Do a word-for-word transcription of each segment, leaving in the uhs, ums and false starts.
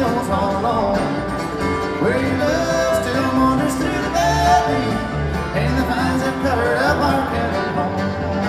hills all alone, where your love still wanders through the valley, and the vines have covered up our cabin home.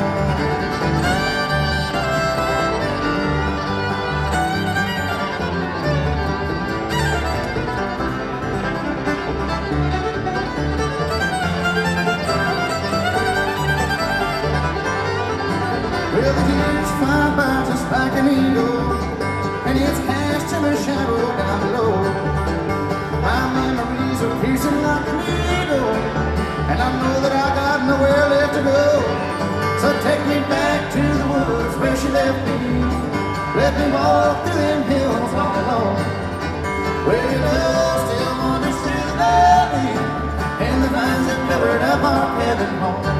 Well, the years fly by just like an eagle, and it's casting a shadow down below. My memories are piercing like a needle, and I know that I got nowhere left to go. So take me back to the woods where she left me. Let me walk through them hills all alone, where your love still wanders through the valley, and the vines have covered up our cabin home.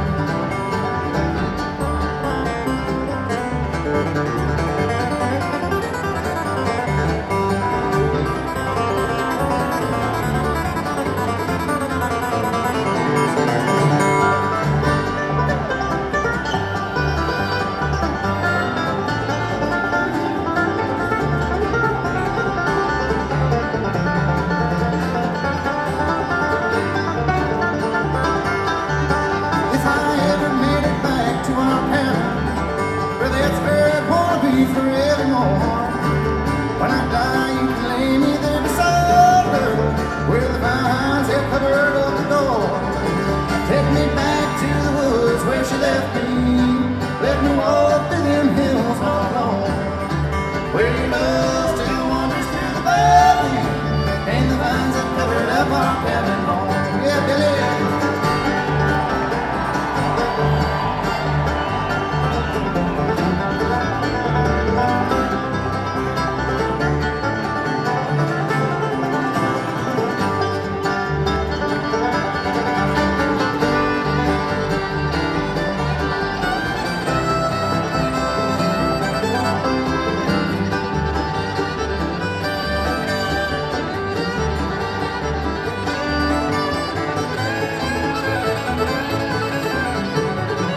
Forevermore. When I die,